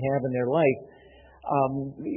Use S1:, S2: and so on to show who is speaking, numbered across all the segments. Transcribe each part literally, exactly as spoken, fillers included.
S1: have in their life. Um,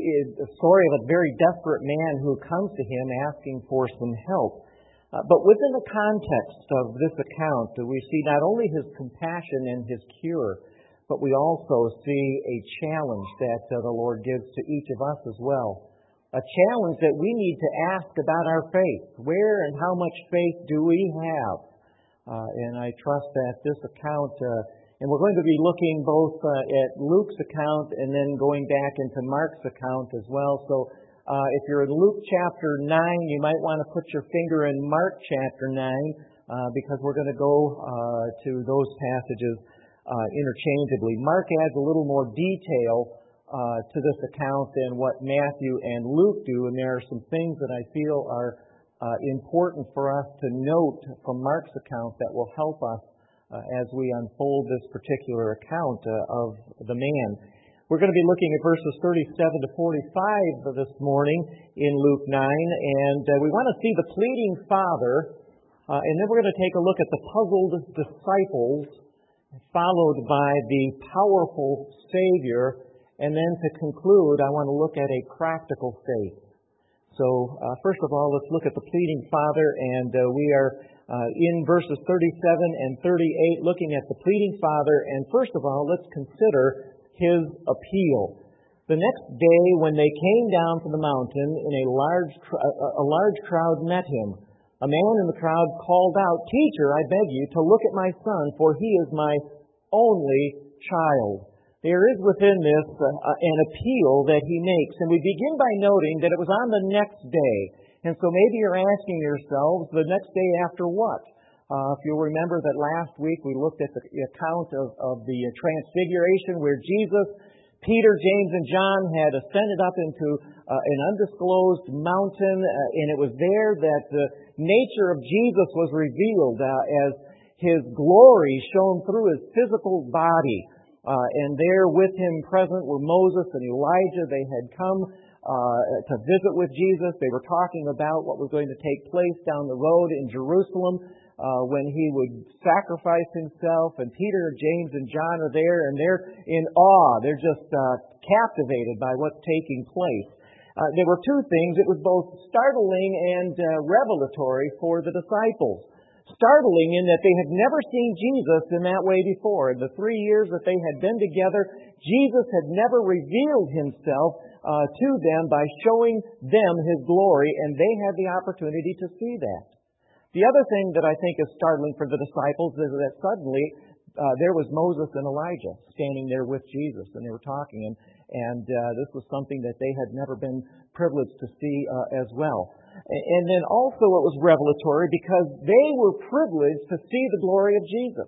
S1: a story of a very desperate man who comes to him asking for some help. Uh, but within the context of this account, we see not only his compassion and his cure, but we also see a challenge that uh, the Lord gives to each of us as well. A challenge that we need to ask about our faith. Where and how much faith do we have? Uh, and I trust that this account, uh, and we're going to be looking both uh, at Luke's account and then going back into Mark's account as well. So uh, if you're in Luke chapter nine, you might want to put your finger in Mark chapter nine uh, because we're going to go uh, to those passages uh, interchangeably. Mark adds a little more detail Uh, to this account than what Matthew and Luke do, and there are some things that I feel are uh, important for us to note from Mark's account that will help us uh, as we unfold this particular account uh, of the man. We're going to be looking at verses thirty-seven to forty-five this morning in Luke nine, and uh, we want to see the pleading father, uh, and then we're going to take a look at the puzzled disciples, followed by the powerful Savior. And then to conclude, I want to look at a practical faith. So uh, first of all, let's look at the pleading father, and uh, we are uh, in verses thirty-seven and thirty-eight looking at the pleading father, and first of all, let's consider his appeal. The next day when they came down from the mountain, in a large, a large crowd met him. A man in the crowd called out, "Teacher, I beg you to look at my son, for he is my only child." There is within this uh, an appeal that he makes. And we begin by noting that it was on the next day. And so maybe you're asking yourselves, the next day after what? Uh, if you'll remember that last week we looked at the account of, of the transfiguration where Jesus, Peter, James, and John had ascended up into uh, an undisclosed mountain. Uh, and it was there that the nature of Jesus was revealed uh, as his glory shone through his physical body. Uh, and there with him present were Moses and Elijah. They had come uh, to visit with Jesus. They were talking about what was going to take place down the road in Jerusalem uh, when he would sacrifice himself. And Peter, James, and John are there, and they're in awe. They're just uh, captivated by what's taking place. Uh, there were two things. It was both startling and uh, revelatory for the disciples. Startling in that they had never seen Jesus in that way before. In the three years that they had been together, Jesus had never revealed himself uh, to them by showing them his glory, and they had the opportunity to see that. The other thing that I think is startling for the disciples is that suddenly uh, there was Moses and Elijah standing there with Jesus, and they were talking, and, and uh, this was something that they had never been privileged to see uh, as well. And then also it was revelatory because they were privileged to see the glory of Jesus.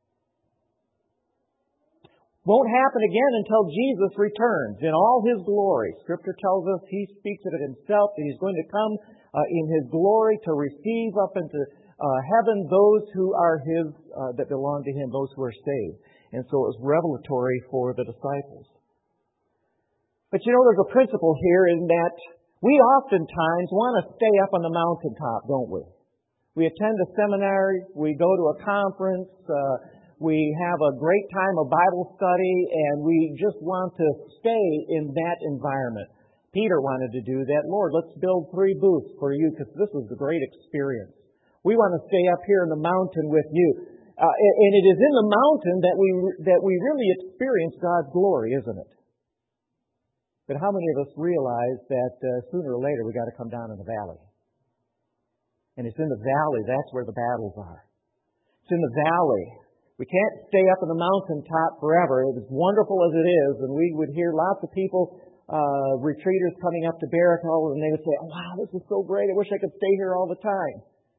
S1: Won't happen again until Jesus returns in all his glory. Scripture tells us he speaks of it himself, that he's going to come uh, in his glory to receive up into uh, heaven those who are his, uh, that belong to him, those who are saved. And so it was revelatory for the disciples. But you know, there's a principle here in that we oftentimes want to stay up on the mountaintop, don't we? We attend a seminary, we go to a conference, uh, we have a great time of Bible study, and we just want to stay in that environment. Peter wanted to do that. Lord, let's build three booths for you because this was a great experience. We want to stay up here in the mountain with you. Uh, and it is in the mountain that we that we really experience God's glory, isn't it? But how many of us realize that uh, sooner or later we got to come down in the valley? And it's in the valley, that's where the battles are. It's in the valley. We can't stay up on the mountaintop forever. As wonderful as it is, and we would hear lots of people, uh, retreaters coming up to Barrackle, and they would say, "Oh, wow, this is so great. I wish I could stay here all the time."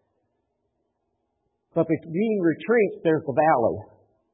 S1: But between retreats, there's the valley.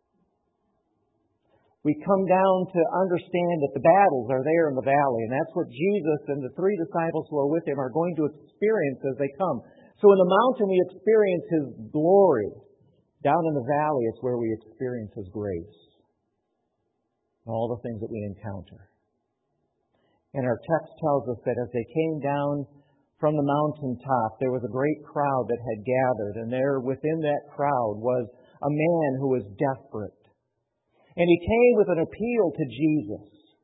S1: We come down to understand that the battles are there in the valley, and that's what Jesus and the three disciples who are with him are going to experience as they come. So in the mountain we experience his glory. Down in the valley it's where we experience his grace. And all the things that we encounter. And our text tells us that as they came down from the mountaintop, there was a great crowd that had gathered, and there within that crowd was a man who was desperate. And he came with an appeal to Jesus.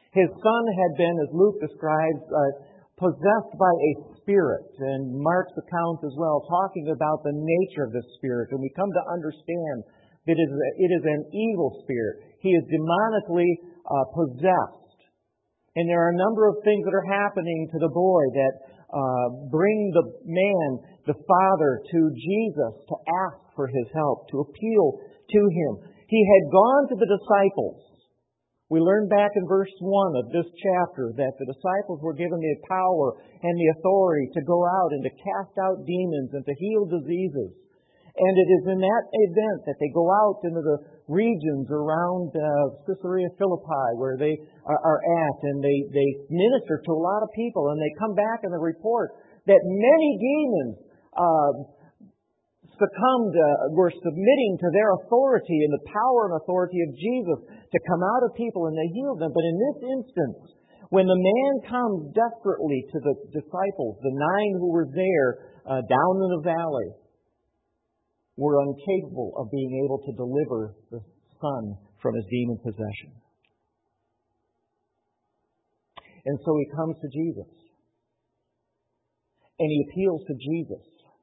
S1: His son had been, as Luke describes, uh, possessed by a spirit, and Mark's account as well, talking about the nature of this spirit. And we come to understand that it is, it is an evil spirit. He is demonically uh, possessed. And there are a number of things that are happening to the boy that uh, bring the man, the father, to Jesus to ask for his help, to appeal to him. He had gone to the disciples. We learn back in verse one of this chapter that the disciples were given the power and the authority to go out and to cast out demons and to heal diseases. And it is in that event that they go out into the regions around uh, Caesarea Philippi where they are, are at, and they, they minister to a lot of people, and they come back and they report that many demons uh, succumbed, uh, were submitting to their authority and the power and authority of Jesus to come out of people, and they healed them. But in this instance, when the man comes desperately to the disciples, the nine who were there uh, down in the valley, were incapable of being able to deliver the son from his demon possession. And so he comes to Jesus. And he appeals to Jesus.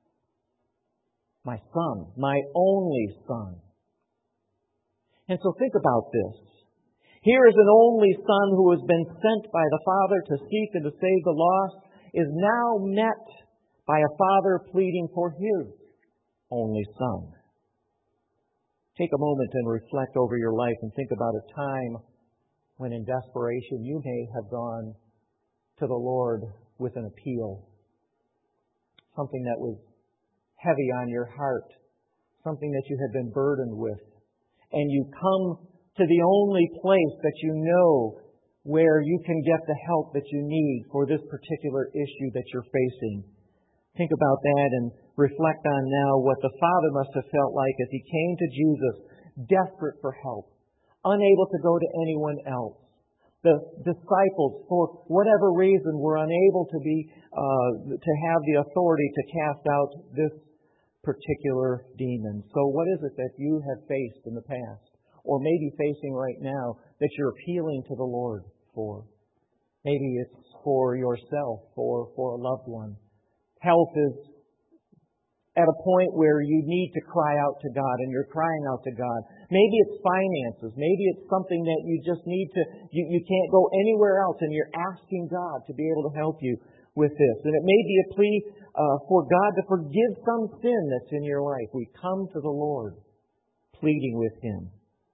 S1: My son, my only son. And so think about this. Here is an only son who has been sent by the Father to seek and to save the lost, is now met by a father pleading for his only son. Take a moment and reflect over your life and think about a time when in desperation you may have gone to the Lord with an appeal. Something that was heavy on your heart. Something that you had been burdened with. And you come to the only place that you know where you can get the help that you need for this particular issue that you're facing. Think about that and reflect on now what the Father must have felt like as he came to Jesus, desperate for help, unable to go to anyone else. The disciples, for whatever reason, were unable to be uh, to have the authority to cast out this particular demon. So what is it that you have faced in the past, or maybe facing right now, that you're appealing to the Lord for? Maybe it's for yourself or for a loved one. Health is at a point where you need to cry out to God, and you're crying out to God. Maybe it's finances. Maybe it's something that you just need to, you, you can't go anywhere else, and you're asking God to be able to help you with this. And it may be a plea uh, for God to forgive some sin that's in your life. We come to the Lord pleading with Him.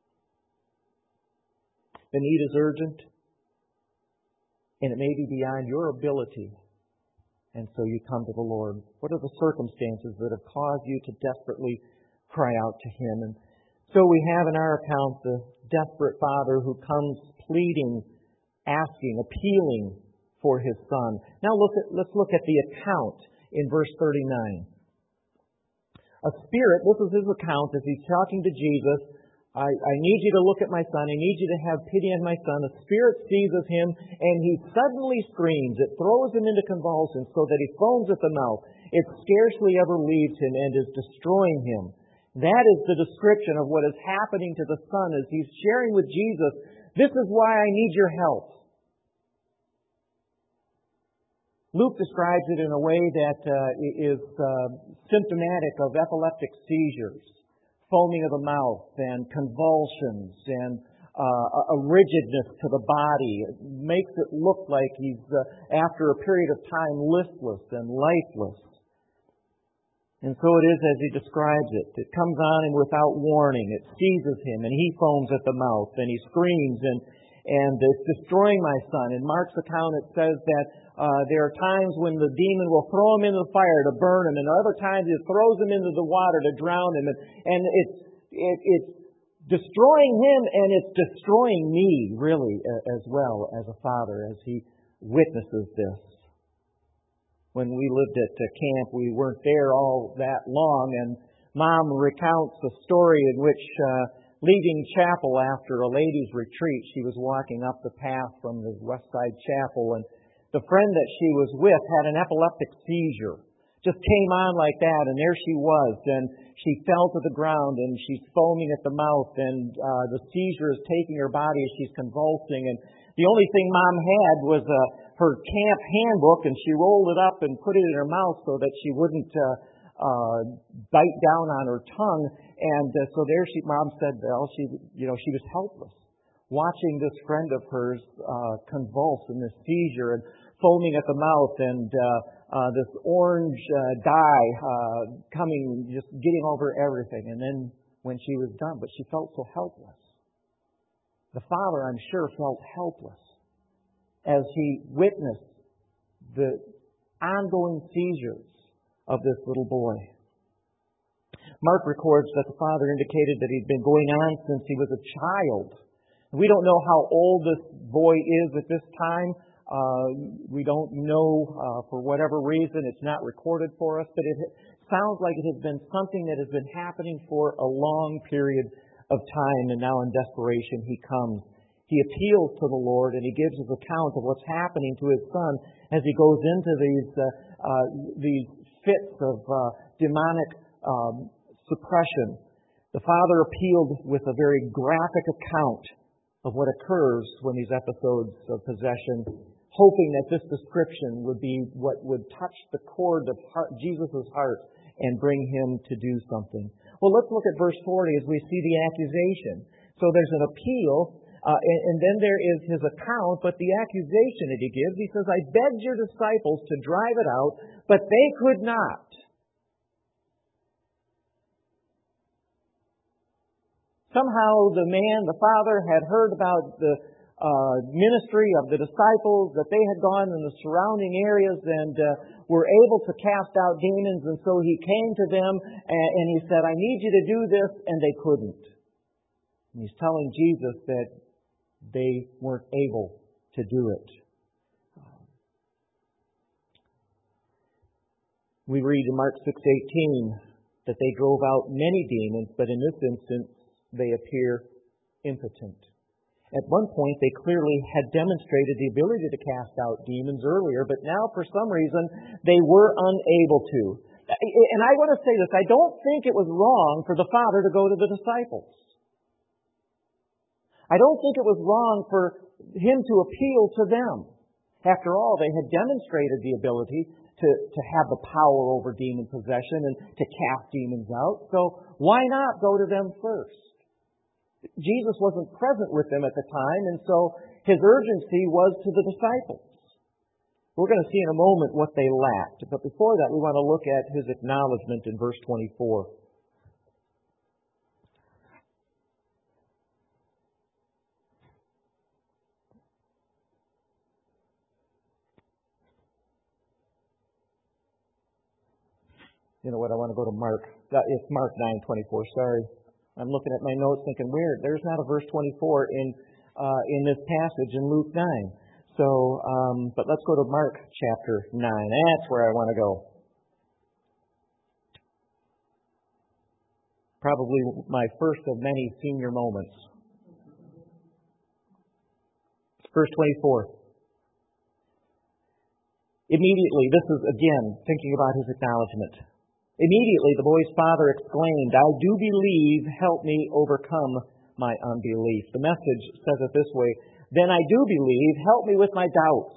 S1: The need is urgent, and it may be beyond your ability. And so you come to the Lord. What are the circumstances that have caused you to desperately cry out to Him? And so we have in our account the desperate father who comes pleading, asking, appealing for his son. Now look at, let's look at the account in verse thirty-nine. A spirit, this is his account as he's talking to Jesus. I, I need you to look at my son. I need you to have pity on my son. A spirit seizes him, and he suddenly screams. It throws him into convulsions so that he foams at the mouth. It scarcely ever leaves him and is destroying him. That is the description of what is happening to the son as he's sharing with Jesus. This is why I need your help. Luke describes it in a way that uh, is uh, symptomatic of epileptic seizures. Foaming of the mouth and convulsions and uh, a rigidness to the body. It makes it look like he's, uh, after a period of time, listless and lifeless. And so it is as he describes it. It comes on him without warning. It seizes him, and he foams at the mouth, and he screams, and, and it's destroying my son. In Mark's account, it says that uh, there are times when the demon will throw him into the fire to burn him, and other times it throws him into the water to drown him. And, and it's, it, it's destroying him, and it's destroying me, really, as well as a father, as he witnesses this. When we lived at uh, camp, we weren't there all that long, and Mom recounts a story in which, uh, leaving chapel after a ladies' retreat, she was walking up the path from the Westside Chapel, and the friend that she was with had an epileptic seizure. Just came on like that, and there she was, and she fell to the ground, and she's foaming at the mouth, and uh, the seizure is taking her body as she's convulsing, and The only thing Mom had was uh, her camp handbook, and she rolled it up and put it in her mouth so that she wouldn't uh, uh, bite down on her tongue. And uh, so there, she, Mom said, well, she, you know, she was helpless, watching this friend of hers uh, convulse in this seizure and foaming at the mouth, and uh, uh, this orange uh, dye uh, coming, just getting over everything. And then when she was done, but she felt so helpless. The father, I'm sure, felt helpless as he witnessed the ongoing seizures of this little boy. Mark records that the father indicated that he'd been going on since he was a child. We don't know how old this boy is at this time. Uh, we don't know uh, for whatever reason. It's not recorded for us, but it sounds like it has been something that has been happening for a long period of time, and now in desperation he comes. He appeals to the Lord, and he gives his account of what's happening to his son as he goes into these uh, uh, these fits of uh, demonic um, suppression. The father appealed with a very graphic account of what occurs when these episodes of possession, hoping that this description would be what would touch the chord of Jesus' heart and bring him to do something. Well, let's look at verse forty as we see the accusation. So there's an appeal, uh, and, and then there is his account, but the accusation that he gives, he says, I begged your disciples to drive it out, but they could not. Somehow the man, the father, had heard about the uh, ministry of the disciples, that they had gone in the surrounding areas and uh, were able to cast out demons, and so he came to them and, and he said, I need you to do this, and they couldn't. And he's telling Jesus that they weren't able to do it. We read in Mark six eighteen that they drove out many demons, but in this instance they appear impotent. At one point, they clearly had demonstrated the ability to cast out demons earlier, but now, for some reason, they were unable to. And I want to say this, I don't think it was wrong for the Father to go to the disciples. I don't think it was wrong for him to appeal to them. After all, they had demonstrated the ability to, to have the power over demon possession and to cast demons out, so why not go to them first? Jesus wasn't present with them at the time, and so his urgency was to the disciples. We're going to see in a moment what they lacked, but before that we want to look at his acknowledgement in verse twenty-four. You know what, I want to go to Mark. It's Mark nine twenty-four, sorry. I'm looking at my notes thinking, weird, there's not a verse twenty-four in uh, in this passage in Luke nine. So, um, but let's go to Mark chapter nine. That's where I want to go. Probably my first of many senior moments. Verse twenty-four. Immediately, this is again thinking about his acknowledgement. Immediately the boy's father exclaimed, I do believe, help me overcome my unbelief. The Message says it this way, then I do believe, help me with my doubts.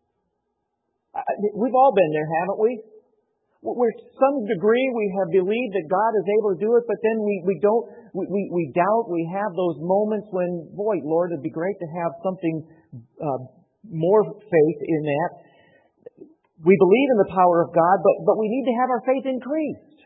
S1: We've all been there, haven't we? We're, to some degree we have believed that God is able to do it, but then we, we don't, we, we, we doubt, we have those moments when, boy, Lord, it'd be great to have something uh, more faith in that. We believe in the power of God, but, but we need to have our faith increased.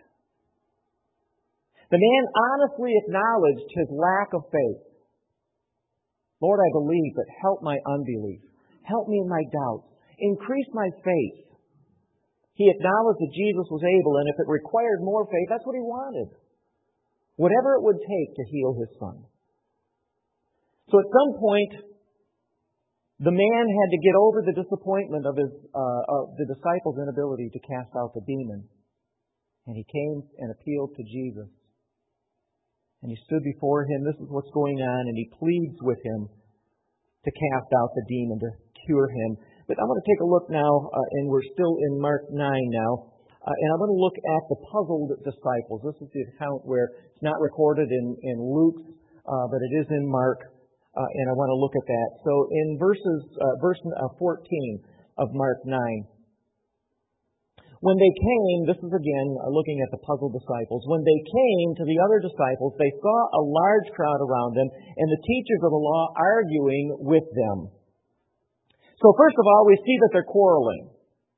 S1: The man honestly acknowledged his lack of faith. Lord, I believe, but help my unbelief. Help me in my doubts. Increase my faith. He acknowledged that Jesus was able, and if it required more faith, that's what he wanted. Whatever it would take to heal his son. So at some point, the man had to get over the disappointment of his uh, of the disciples' inability to cast out the demon. And he came and appealed to Jesus. And he stood before him. This is what's going on. And he pleads with him to cast out the demon, to cure him. But I want to take a look now, uh, and we're still in Mark nine now. Uh, and I want to look at the puzzled disciples. This is the account where it's not recorded in, in Luke's, uh, but it is in Mark. Uh, and I want to look at that. So in verses, uh, verse fourteen of Mark nine, when they came, this is again looking at the puzzled disciples, when they came to the other disciples, they saw a large crowd around them and the teachers of the law arguing with them. So first of all, we see that they're quarreling.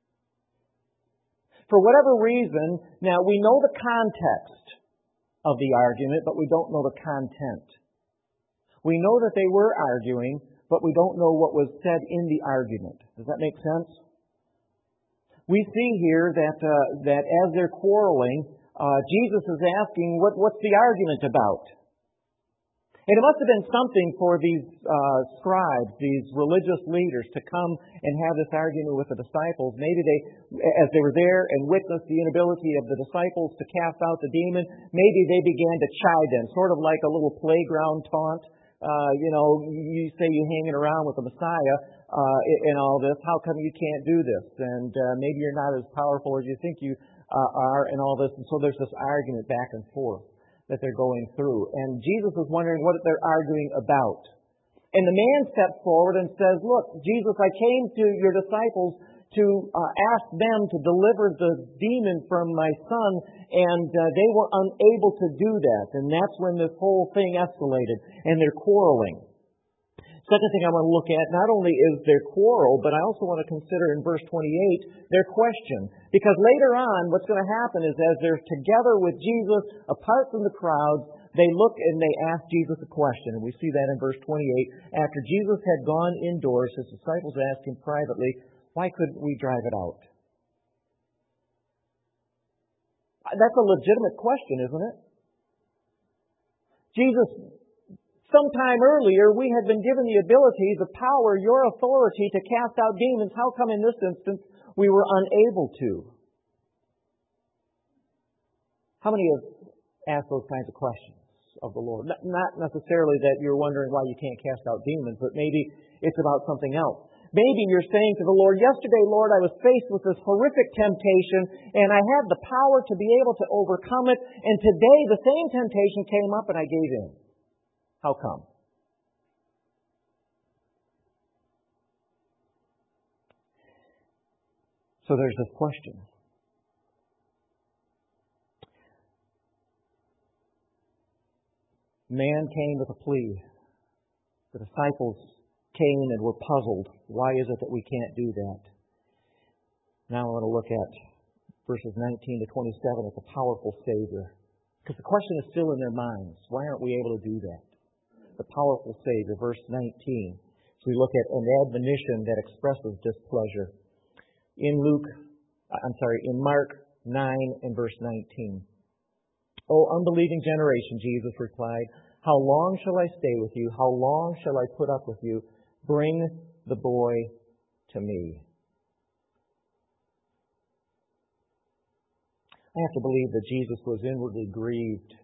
S1: For whatever reason, now we know the context of the argument, but we don't know the content. We know that they were arguing, but we don't know what was said in the argument. Does that make sense? We see here that uh, that as they're quarreling, uh, Jesus is asking, what, what's the argument about? And it must have been something for these uh, scribes, these religious leaders, to come and have this argument with the disciples. Maybe they, as they were there and witnessed the inability of the disciples to cast out the demon, maybe they began to chide them, sort of like a little playground taunt. Uh, you know, you say you're hanging around with the Messiah uh, and all this. How come you can't do this? And uh, maybe you're not as powerful as you think you uh, are and all this. And so there's this argument back and forth that they're going through. And Jesus is wondering what they're arguing about. And the man steps forward and says, look, Jesus, I came to your disciples to uh, ask them to deliver the demon from my son, and uh, they were unable to do that. And that's when this whole thing escalated, and they're quarreling. Second thing I want to look at, not only is their quarrel, but I also want to consider in verse twenty-eight their question. Because later on, what's going to happen is as they're together with Jesus, apart from the crowds, they look and they ask Jesus a question. And we see that in verse twenty-eight. After Jesus had gone indoors, his disciples asked him privately, why couldn't we drive it out? That's a legitimate question, isn't it? Jesus, sometime earlier, we had been given the ability, the power, your authority to cast out demons. How come in this instance we were unable to? How many have asked those kinds of questions of the Lord? Not necessarily that you're wondering why you can't cast out demons, but maybe it's about something else. Maybe you're saying to the Lord, yesterday, Lord, I was faced with this horrific temptation, and I had the power to be able to overcome it, and today the same temptation came up and I gave in. How come? So there's this question. Man came with a plea. The disciples came and were puzzled. Why is it that we can't do that? Now I want to look at verses nineteen to twenty-seven at the powerful Savior. Because the question is still in their minds. Why aren't we able to do that? The powerful Savior, verse nineteen. So we look at an admonition that expresses displeasure. In Luke, I'm sorry, in Mark nine and verse nineteen. O unbelieving generation, Jesus replied, how long shall I stay with you? How long shall I put up with you? Bring the boy to me. I have to believe that Jesus was inwardly grieved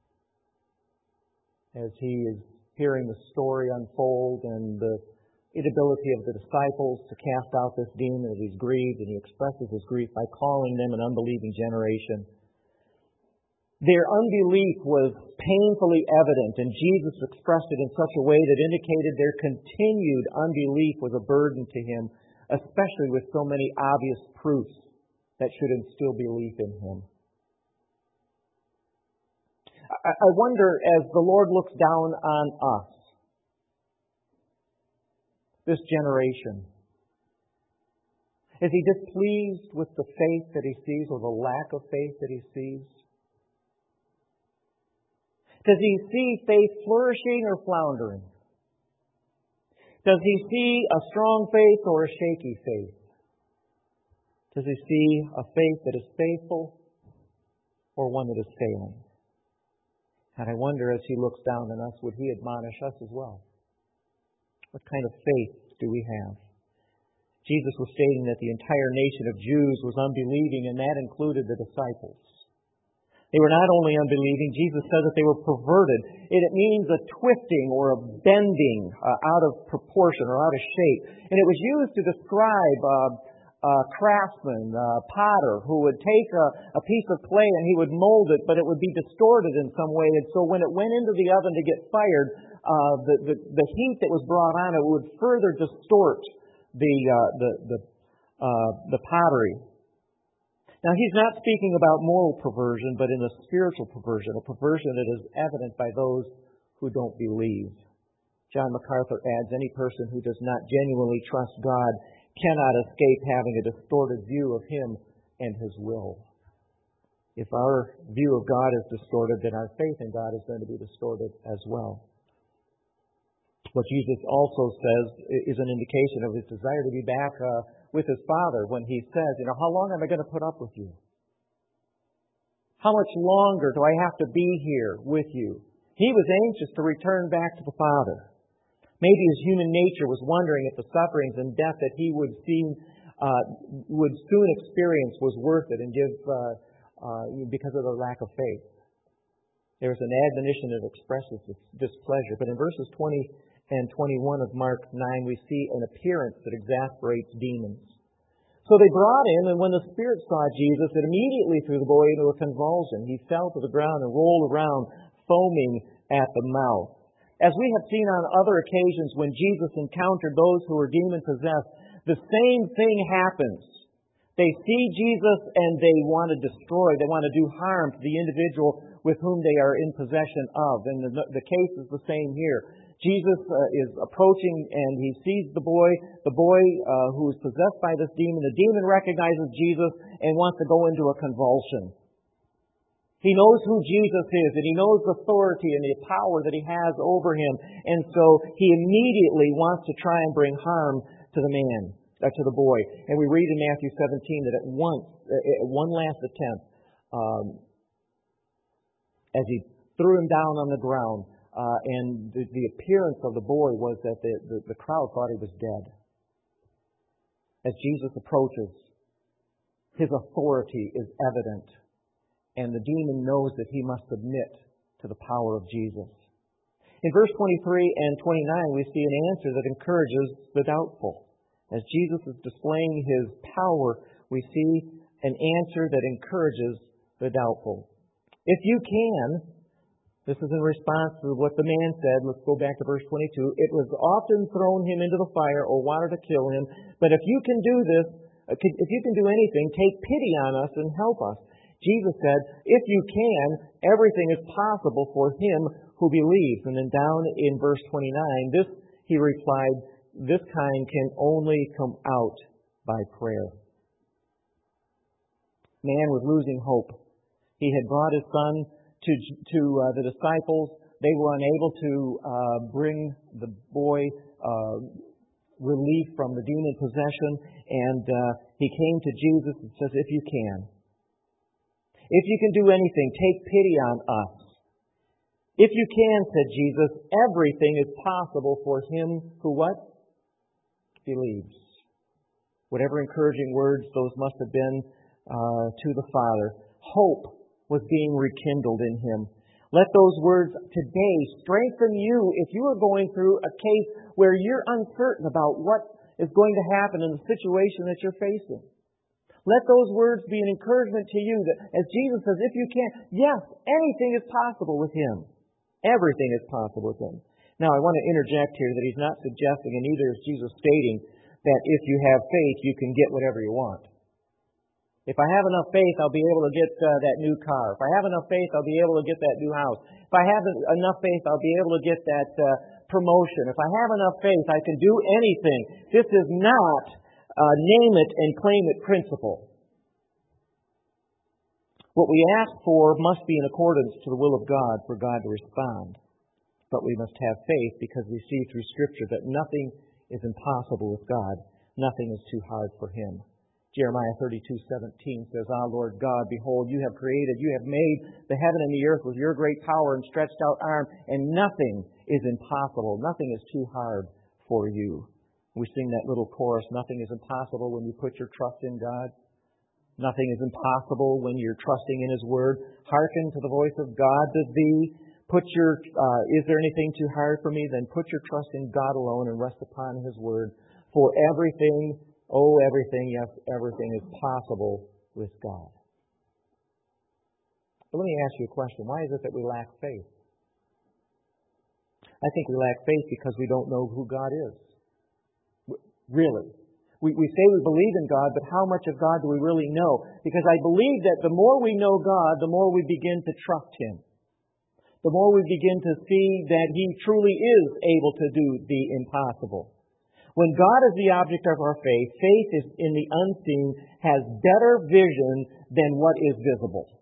S1: as he is hearing the story unfold and the inability of the disciples to cast out this demon, that he's grieved, and he expresses his grief by calling them an unbelieving generation. Their unbelief was painfully evident, and Jesus expressed it in such a way that indicated their continued unbelief was a burden to him, especially with so many obvious proofs that should instill belief in him. I wonder, as the Lord looks down on us, this generation, is he displeased with the faith that he sees or the lack of faith that he sees? Does he see faith flourishing or floundering? Does he see a strong faith or a shaky faith? Does he see a faith that is faithful or one that is failing? And I wonder, as he looks down on us, would he admonish us as well? What kind of faith do we have? Jesus was stating that the entire nation of Jews was unbelieving, and that included the disciples. They were not only unbelieving, Jesus said that they were perverted. It, it means a twisting or a bending uh, out of proportion or out of shape. And it was used to describe uh, a craftsman, a potter, who would take a, a piece of clay and he would mold it, but it would be distorted in some way. And so when it went into the oven to get fired, uh, the, the the heat that was brought on it would further distort the uh, the the uh, the pottery. Now, he's not speaking about moral perversion, but in a spiritual perversion, a perversion that is evident by those who don't believe. John MacArthur adds, any person who does not genuinely trust God cannot escape having a distorted view of Him and His will. If our view of God is distorted, then our faith in God is going to be distorted as well. What Jesus also says is an indication of His desire to be back uh, with His Father when He says, you know, how long am I going to put up with you? How much longer do I have to be here with you? He was anxious to return back to the Father. Maybe his human nature was wondering if the sufferings and death that he would see, uh, would soon experience was worth it and give uh, uh, because of the lack of faith. There is an admonition that expresses this displeasure. But in verses twenty and twenty-one of Mark nine, we see an appearance that exasperates demons. So they brought him, and when the spirit saw Jesus, it immediately threw the boy into a convulsion. He fell to the ground and rolled around, foaming at the mouth. As we have seen on other occasions when Jesus encountered those who were demon-possessed, the same thing happens. They see Jesus and they want to destroy, they want to do harm to the individual with whom they are in possession of. And the, the case is the same here. Jesus uh, is approaching and he sees the boy, the boy uh, who is possessed by this demon. The demon recognizes Jesus and wants to go into a convulsion. He knows who Jesus is, and he knows the authority and the power that he has over him. And so he immediately wants to try and bring harm to the man, uh, to the boy. And we read in Matthew seventeen that at once, uh, one last attempt, um, as he threw him down on the ground, uh, and the, the appearance of the boy was that the, the, the crowd thought he was dead. As Jesus approaches, his authority is evident. And the demon knows that he must submit to the power of Jesus. In verse twenty-three and twenty-nine, we see an answer that encourages the doubtful. As Jesus is displaying his power, we see an answer that encourages the doubtful. If you can, this is in response to what the man said. Let's go back to verse twenty-two. It was often thrown him into the fire or water to kill him. But if you can do this, if you can do anything, take pity on us and help us. Jesus said, if you can, everything is possible for him who believes. And then down in verse twenty-nine, this he replied, this kind can only come out by prayer. Man was losing hope. He had brought his son to, to uh, the disciples. They were unable to uh, bring the boy uh, relief from the demon possession. And uh, he came to Jesus and says, if you can. If you can do anything, take pity on us. If you can, said Jesus, everything is possible for him who what? Believes. Whatever encouraging words those must have been uh, to the Father. Hope was being rekindled in him. Let those words today strengthen you if you are going through a case where you're uncertain about what is going to happen in the situation that you're facing. Let those words be an encouragement to you that, as Jesus says, if you can, yes, anything is possible with him. Everything is possible with him. Now, I want to interject here that he's not suggesting, and neither is Jesus stating, that if you have faith, you can get whatever you want. If I have enough faith, I'll be able to get uh, that new car. If I have enough faith, I'll be able to get that new house. If I have enough faith, I'll be able to get that uh, promotion. If I have enough faith, I can do anything. This is not uh, name it and claim it principle. What we ask for must be in accordance to the will of God for God to respond. But we must have faith because we see through Scripture that nothing is impossible with God. Nothing is too hard for Him. Jeremiah thirty-two seventeen says, Ah, Lord God, behold, you have created, you have made the heaven and the earth with your great power and stretched out arm, and nothing is impossible. Nothing is too hard for you. We sing that little chorus, nothing is impossible when you put your trust in God. Nothing is impossible when you're trusting in His Word. Hearken to the voice of God to thee. Put your, uh, is there anything too hard for me? Then put your trust in God alone and rest upon His Word. For everything, oh, everything, yes, everything is possible with God. But let me ask you a question. Why is it that we lack faith? I think we lack faith because we don't know who God is. Really. We, we say we believe in God, but how much of God do we really know? Because I believe that the more we know God, the more we begin to trust Him. The more we begin to see that He truly is able to do the impossible. When God is the object of our faith, faith is in the unseen, has better vision than what is visible.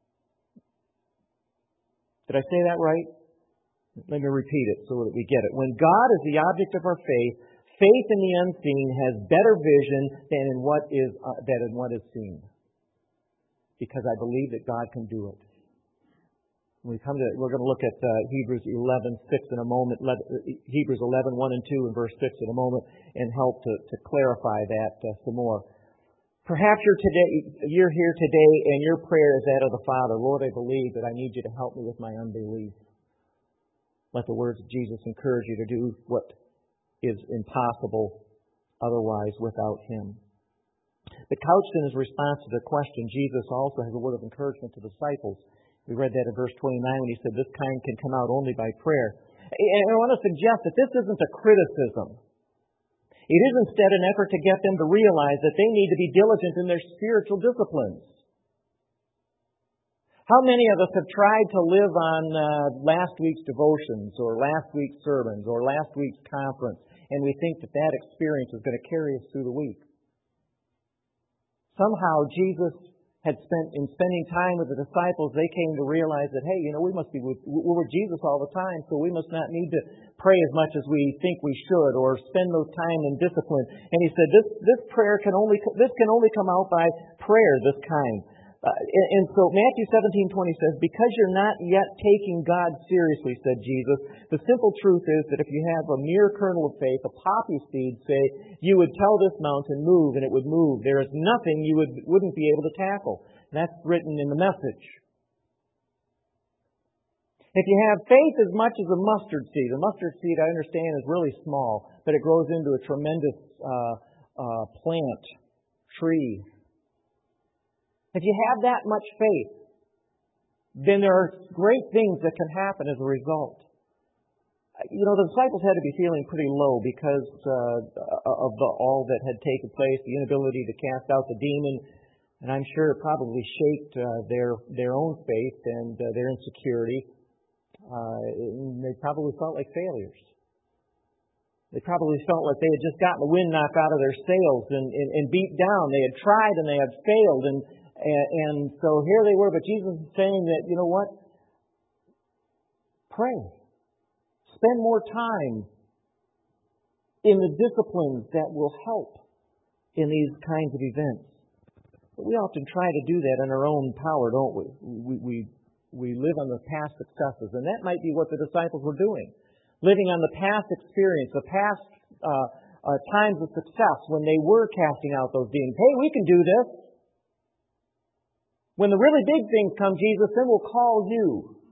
S1: Did I say that right? Let me repeat it so that we get it. When God is the object of our faith, faith in the unseen has better vision than in what is uh, than in what is seen. Because I believe that God can do it. When we come to, we're going to look at uh, Hebrews eleven six in a moment. Let, uh, Hebrews eleven one and two and verse six in a moment, and help to, to clarify that uh, some more. Perhaps you're today, you're here today, and your prayer is that of the Father. Lord, I believe that I need you to help me with my unbelief. Let the words of Jesus encourage you to do what is impossible otherwise without Him. But couched in His response to the question, Jesus also has a word of encouragement to the disciples. We read that in verse twenty-nine when He said, this kind can come out only by prayer. And I want to suggest that this isn't a criticism. It is instead an effort to get them to realize that they need to be diligent in their spiritual disciplines. How many of us have tried to live on uh, last week's devotions or last week's sermons or last week's conference, and we think that that experience is going to carry us through the week? Somehow Jesus had spent, in spending time with the disciples, they came to realize that, hey, you know, we must be with, we're with Jesus all the time, so we must not need to pray as much as we think we should or spend those time in discipline. And He said, this this prayer can only this can only come out by prayer, this kind. Uh, and, and so Matthew seventeen twenty says, because you're not yet taking God seriously, said Jesus, the simple truth is that if you have a mere kernel of faith, a poppy seed, say, you would tell this mountain, move, and it would move. There is nothing you would, wouldn't be able to tackle. And that's written in the Message. If you have faith as much as a mustard seed, a mustard seed, I understand, is really small, but it grows into a tremendous uh, uh, plant, tree. If you have that much faith, then there are great things that can happen as a result. You know, the disciples had to be feeling pretty low because uh, of the, all that had taken place, the inability to cast out the demon, and I'm sure it probably shaped uh, their their own faith and uh, their insecurity. Uh, they probably felt like failures. They probably felt like they had just gotten the wind knocked out of their sails and, and, and beat down. They had tried and they had failed, and And, and so here they were, but Jesus is saying that, you know what? Pray. Spend more time in the disciplines that will help in these kinds of events. But we often try to do that in our own power, don't we? We, we, we live on the past successes, and that might be what the disciples were doing. Living on the past experience, the past uh, uh, times of success when they were casting out those demons. Hey, we can do this. When the really big things come, Jesus, then we'll call you.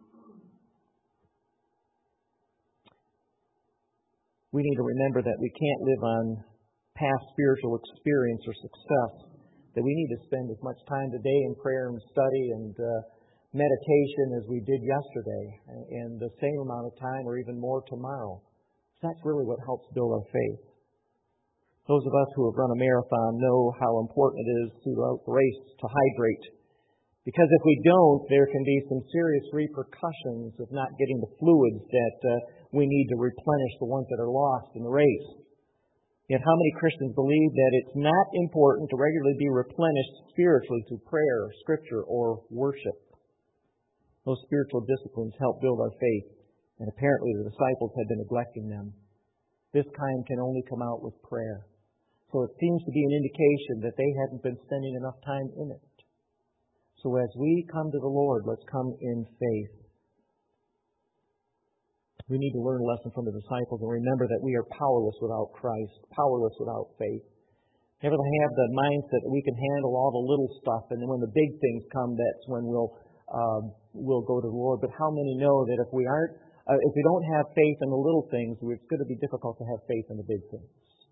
S1: We need to remember that we can't live on past spiritual experience or success, that we need to spend as much time today in prayer and study and uh, meditation as we did yesterday, and the same amount of time or even more tomorrow. That's really what helps build our faith. Those of us who have run a marathon know how important it is throughout the race to hydrate. Because if we don't, there can be some serious repercussions of not getting the fluids that uh, we need to replenish the ones that are lost in the race. Yet how many Christians believe that it's not important to regularly be replenished spiritually through prayer, scripture, or worship? Those spiritual disciplines help build our faith, and apparently the disciples had been neglecting them. This kind can only come out with prayer. So it seems to be an indication that they hadn't been spending enough time in it. So as we come to the Lord, let's come in faith. We need to learn a lesson from the disciples and remember that we are powerless without Christ, powerless without faith. Never have the mindset that we can handle all the little stuff, and then when the big things come, that's when we'll uh, we'll go to the Lord. But how many know that if we aren't, uh, if we don't have faith in the little things, it's going to be difficult to have faith in the big things.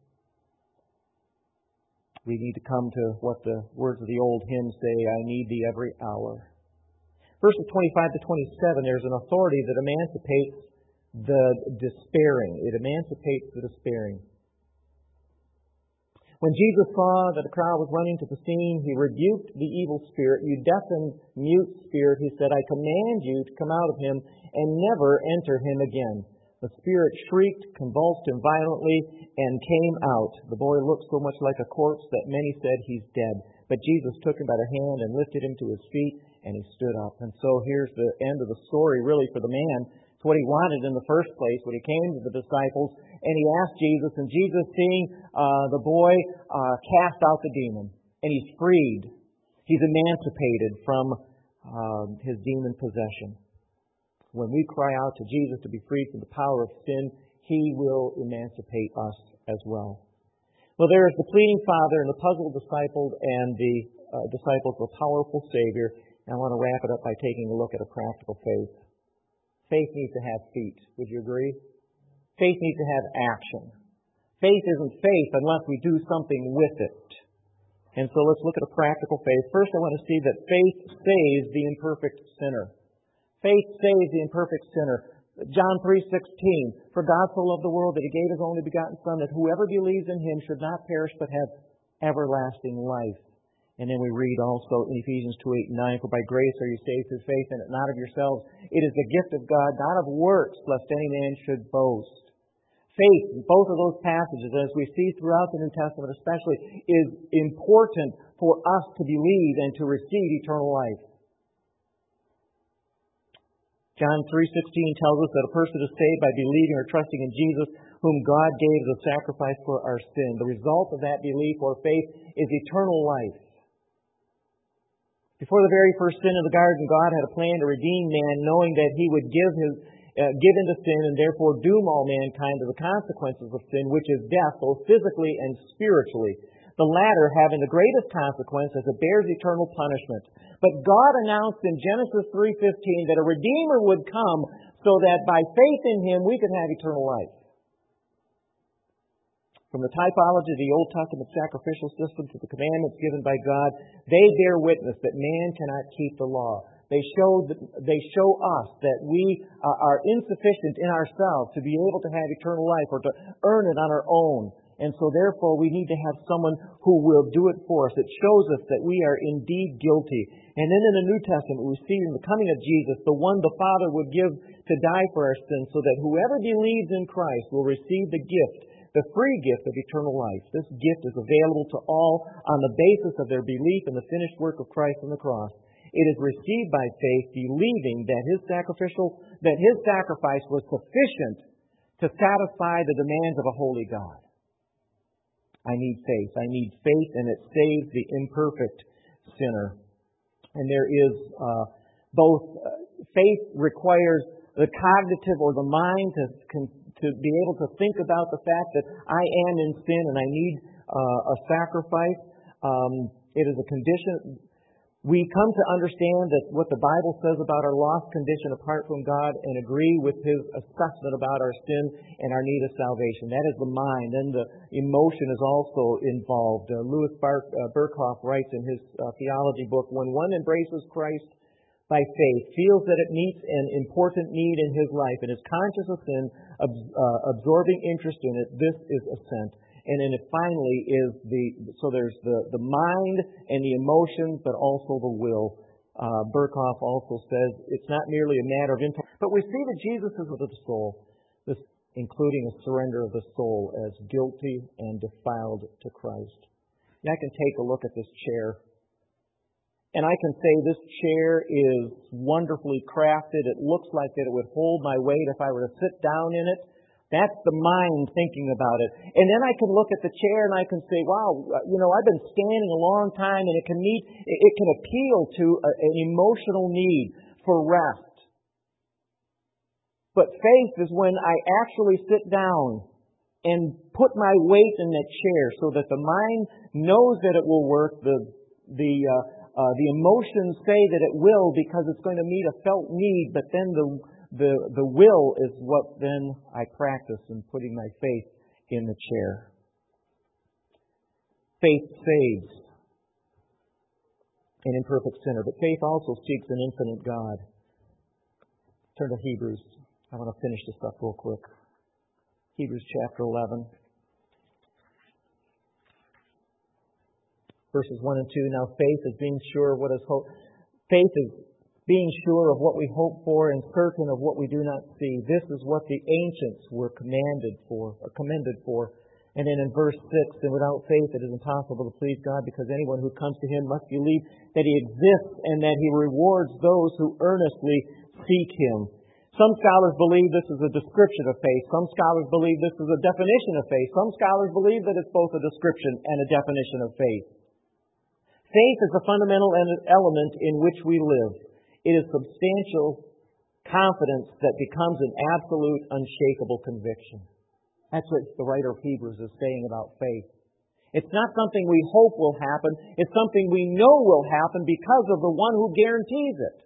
S1: We need to come to what the words of the old hymn say, I need thee every hour. Verses twenty-five to twenty-seven, there's an authority that emancipates the despairing. It emancipates the despairing. When Jesus saw that a crowd was running to the scene, he rebuked the evil spirit. "You deaf and mute spirit," he said, "I command you to come out of him and never enter him again." The spirit shrieked, convulsed him violently, and came out. The boy looked so much like a corpse that many said, "He's dead." But Jesus took him by the hand and lifted him to his feet, and he stood up. And so here's the end of the story, really, for the man. It's what he wanted in the first place when he came to the disciples, and he asked Jesus, and Jesus, seeing uh, the boy, uh, cast out the demon, and he's freed. He's emancipated from uh, his demon possession. When we cry out to Jesus to be freed from the power of sin, He will emancipate us as well. Well, there is the pleading Father and the puzzled disciple and the uh, disciples of a powerful Savior. And I want to wrap it up by taking a look at a practical faith. Faith needs to have feet. Would you agree? Faith needs to have action. Faith isn't faith unless we do something with it. And so let's look at a practical faith. First, I want to see that faith saves the imperfect sinner. Faith saves the imperfect sinner. John three sixteen, "For God so loved the world that He gave His only begotten Son, that whoever believes in Him should not perish but have everlasting life." And then we read also in Ephesians two eight and nine, "For by grace are you saved through faith, and not of yourselves. It is the gift of God, not of works, lest any man should boast." Faith, in both of those passages, as we see throughout the New Testament especially, is important for us to believe and to receive eternal life. John three sixteen tells us that a person is saved by believing or trusting in Jesus, whom God gave as a sacrifice for our sin. The result of that belief or faith is eternal life. Before the very first sin in the garden, God had a plan to redeem man, knowing that He would give his uh, give into sin and therefore doom all mankind to the consequences of sin, which is death, both physically and spiritually. The latter having the greatest consequence as it bears eternal punishment. But God announced in Genesis three fifteen that a Redeemer would come so that by faith in Him we could have eternal life. From the typology of the Old Testament sacrificial system to the commandments given by God, they bear witness that man cannot keep the law. They show, they show us that we are insufficient in ourselves to be able to have eternal life or to earn it on our own. And so therefore we need to have someone who will do it for us. It shows us that we are indeed guilty. And then in the New Testament we see in the coming of Jesus, the one the Father would give to die for our sins, so that whoever believes in Christ will receive the gift, the free gift of eternal life. This gift is available to all on the basis of their belief in the finished work of Christ on the cross. It is received by faith, believing that His sacrificial, that His sacrifice was sufficient to satisfy the demands of a holy God. I need faith. I need faith, and it saves the imperfect sinner. And there is uh, both uh, faith requires the cognitive or the mind to to be able to think about the fact that I am in sin and I need uh, a sacrifice. Um, it is a condition. We come to understand that what the Bible says about our lost condition apart from God and agree with His assessment about our sin and our need of salvation. That is the mind. And the emotion is also involved. Uh, Louis Bar- uh, Berkhoff writes in his uh, theology book, when one embraces Christ by faith, feels that it meets an important need in his life, and is conscious of sin, ab- uh, absorbing interest in it, this is assent. And then it finally is the, so there's the, the mind and the emotions, but also the will. Uh, Berkhoff also says it's not merely a matter of intellect, but we see that Jesus is with the soul, this, including a surrender of the soul as guilty and defiled to Christ. And I can take a look at this chair, and I can say this chair is wonderfully crafted. It looks like that it would hold my weight if I were to sit down in it. That's the mind thinking about it. And then I can look at the chair and I can say, wow, you know, I've been standing a long time, and it can meet, it can appeal to a, an emotional need for rest. But faith is when I actually sit down and put my weight in that chair so that the mind knows that it will work. The, the, uh, uh, the emotions say that it will because it's going to meet a felt need, but then the The the will is what then I practice in putting my faith in the chair. Faith saves an imperfect sinner, but faith also seeks an infinite God. Turn to Hebrews I want to finish this up real quick. Hebrews chapter eleven. Verses one and two. Now faith is being sure of what is hope. Faith is being sure of what we hope for and certain of what we do not see. This is what the ancients were commanded for, or commended for. And then in verse six, and without faith it is impossible to please God, because anyone who comes to Him must believe that He exists and that He rewards those who earnestly seek Him. Some scholars believe this is a description of faith. Some scholars believe this is a definition of faith. Some scholars believe that it's both a description and a definition of faith. Faith is a fundamental element in which we live. It is substantial confidence that becomes an absolute, unshakable conviction. That's what the writer of Hebrews is saying about faith. It's not something we hope will happen. It's something we know will happen because of the one who guarantees it.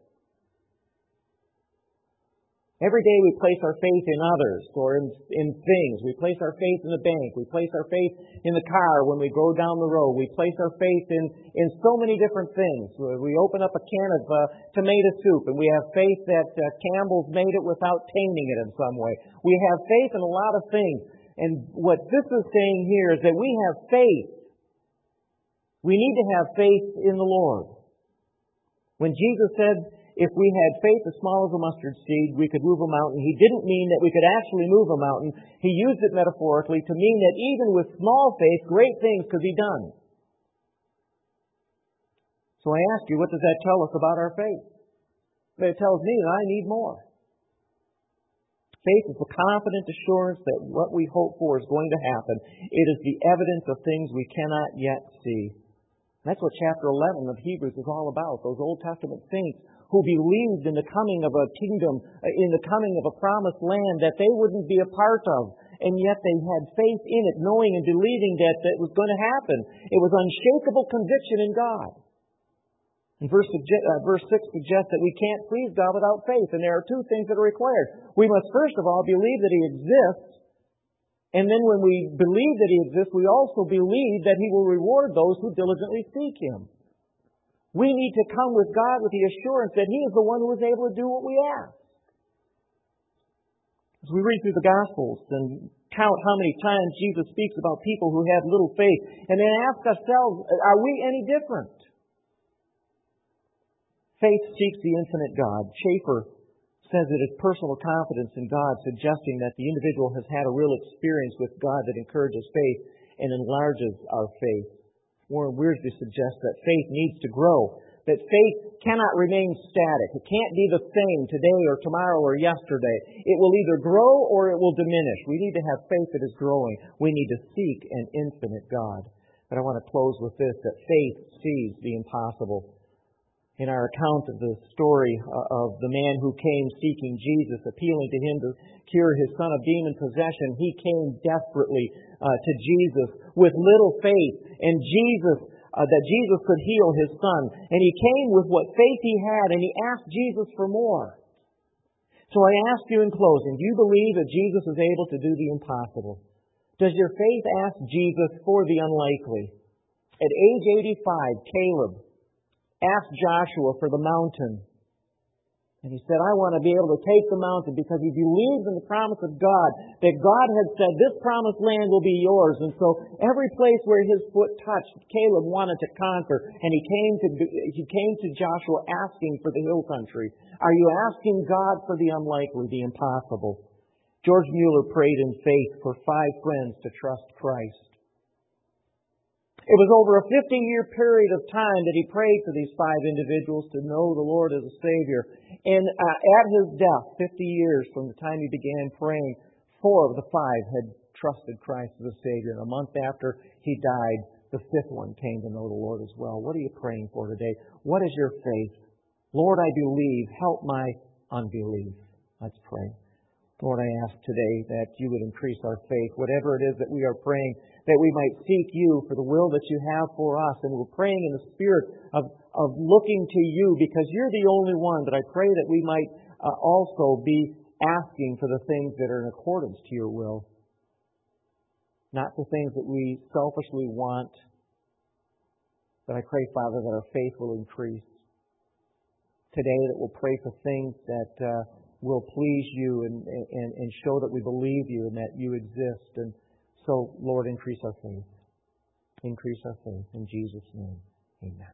S1: Every day we place our faith in others or in, in things. We place our faith in the bank. We place our faith in the car when we go down the road. We place our faith in, in so many different things. We open up a can of uh, tomato soup and we have faith that uh, Campbell's made it without tainting it in some way. We have faith in a lot of things. And what this is saying here is that we have faith. We need to have faith in the Lord. When Jesus said, if we had faith as small as a mustard seed, we could move a mountain, He didn't mean that we could actually move a mountain. He used it metaphorically to mean that even with small faith, great things could be done. So I ask you, what does that tell us about our faith? It tells me that I need more. Faith is the confident assurance that what we hope for is going to happen. It is the evidence of things we cannot yet see. That's what chapter eleven of Hebrews is all about. Those Old Testament saints who believed in the coming of a kingdom, in the coming of a promised land that they wouldn't be a part of. And yet they had faith in it, knowing and believing that it was going to happen. It was unshakable conviction in God. And verse, uh, verse six suggests that we can't please God without faith. And there are two things that are required. We must first of all believe that He exists. And then when we believe that He exists, we also believe that He will reward those who diligently seek Him. We need to come with God with the assurance that He is the one who is able to do what we ask. As we read through the Gospels and count how many times Jesus speaks about people who have little faith, and then ask ourselves, are we any different? Faith seeks the infinite God. Schaeffer says it is personal confidence in God, suggesting that the individual has had a real experience with God that encourages faith and enlarges our faith. Warren Wiersbe suggests that faith needs to grow, that faith cannot remain static. It can't be the same today or tomorrow or yesterday. It will either grow or it will diminish. We need to have faith that is growing. We need to seek an infinite God. But I want to close with this, that faith sees the impossible. In our account of the story of the man who came seeking Jesus, appealing to Him to cure his son of demon possession, he came desperately uh, to Jesus with little faith, and Jesus, uh, that Jesus could heal his son. And he came with what faith he had, and he asked Jesus for more. So I ask you in closing, do you believe that Jesus is able to do the impossible? Does your faith ask Jesus for the unlikely? At age eighty-five, Caleb asked Joshua for the mountain. And he said, I want to be able to take the mountain because he believed in the promise of God, that God had said, this promised land will be yours. And so every place where his foot touched, Caleb wanted to conquer. And he came to, he came to Joshua asking for the hill country. Are you asking God for the unlikely, the impossible? George Mueller prayed in faith for five friends to trust Christ. It was over a fifty-year period of time that he prayed for these five individuals to know the Lord as a Savior. And uh, at his death, fifty years from the time he began praying, four of the five had trusted Christ as a Savior. And a month after he died, the fifth one came to know the Lord as well. What are you praying for today? What is your faith? Lord, I believe. Help my unbelief. Let's pray. Lord, I ask today that you would increase our faith, whatever it is that we are praying, that we might seek you for the will that you have for us. And we're praying in the spirit of, of looking to you because you're the only one. But I pray that we might uh, also be asking for the things that are in accordance to your will, not the things that we selfishly want. But I pray, Father, that our faith will increase. Today that we'll pray for things that uh, will please you and, and, and show that we believe you and that you exist. And so, Lord, increase our faith. Increase our faith. In Jesus' name, amen.